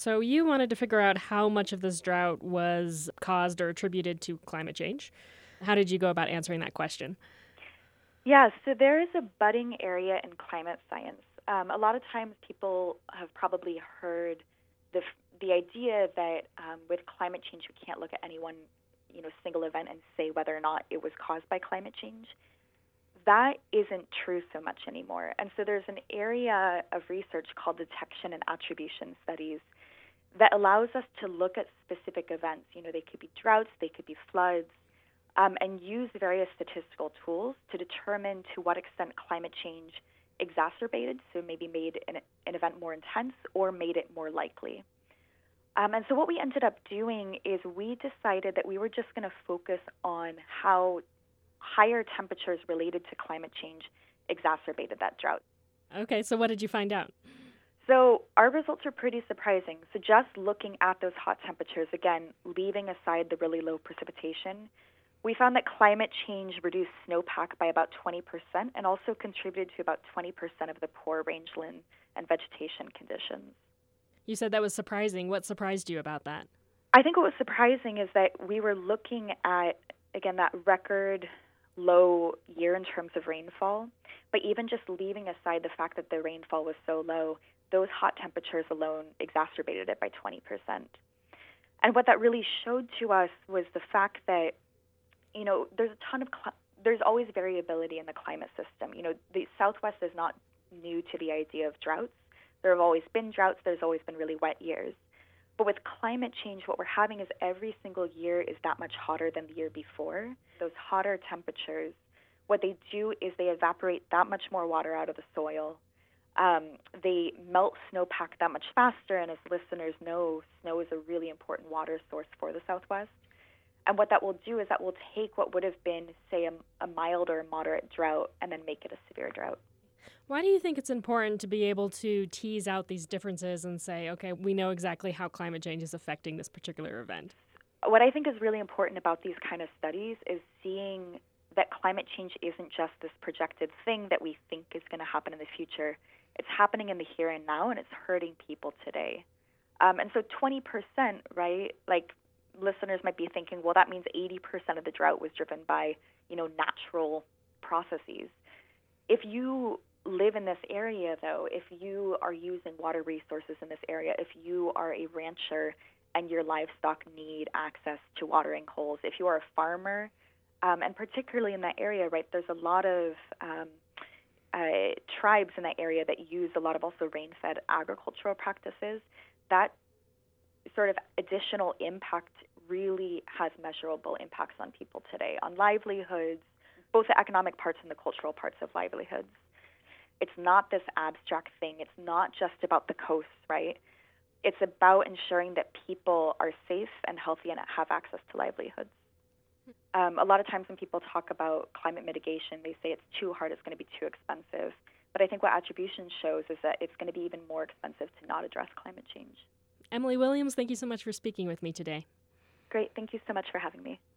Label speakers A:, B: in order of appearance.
A: So you wanted to figure out how much of this drought was caused or attributed to climate change. How did you go about answering that question?
B: Yeah, so there is a budding area in climate science. A lot of times people have probably heard the idea that with climate change, we can't look at any one single event and say whether or not it was caused by climate change. That isn't true so much anymore. And so there's an area of research called detection and attribution studies that allows us to look at specific events. They could be droughts, they could be floods, and use various statistical tools to determine to what extent climate change exacerbated, so maybe made an event more intense or made it more likely. And so what we ended up doing is we decided that we were just going to focus on how higher temperatures related to climate change exacerbated that drought.
A: Okay, so what did you find out?
B: So our results are pretty surprising. So just looking at those hot temperatures, again, leaving aside the really low precipitation, we found that climate change reduced snowpack by about 20% and also contributed to about 20% of the poor rangeland and vegetation conditions.
A: You said that was surprising. What surprised you about that?
B: I think what was surprising is that we were looking at, again, that record low year in terms of rainfall, but even just leaving aside the fact that the rainfall was so low, those hot temperatures alone exacerbated it by 20%. And what that really showed to us was the fact that there's always variability in the climate system. The Southwest is not new to the idea of droughts. There have always been droughts. There's always been really wet years. But with climate change, what we're having is every single year is that much hotter than the year before. Those hotter temperatures, what they do is they evaporate that much more water out of the soil. They melt snowpack that much faster, and as listeners know, snow is a really important water source for the Southwest. And what that will do is that will take what would have been, say, a mild or a moderate drought and then make it a severe drought.
A: Why do you think it's important to be able to tease out these differences and say, okay, we know exactly how climate change is affecting this particular event?
B: What I think is really important about these kind of studies is seeing that climate change isn't just this projected thing that we think is going to happen in the future. It's happening in the here and now, and it's hurting people today. And so 20%, right, like listeners might be thinking, well, that means 80% of the drought was driven by, natural processes. If you live in this area, though, if you are using water resources in this area, if you are a rancher and your livestock need access to watering holes, if you are a farmer, and particularly in that area, right, there's a lot of tribes in that area that use a lot of also rain-fed agricultural practices. That sort of additional impact really has measurable impacts on people today, on livelihoods, both the economic parts and the cultural parts of livelihoods. It's not this abstract thing. It's not just about the coast, right? It's about ensuring that people are safe and healthy and have access to livelihoods. A lot of times when people talk about climate mitigation, they say it's too hard, it's going to be too expensive. But I think what attribution shows is that it's going to be even more expensive to not address climate change.
A: Emily Williams, thank you so much for speaking with me today.
B: Great. Thank you so much for having me.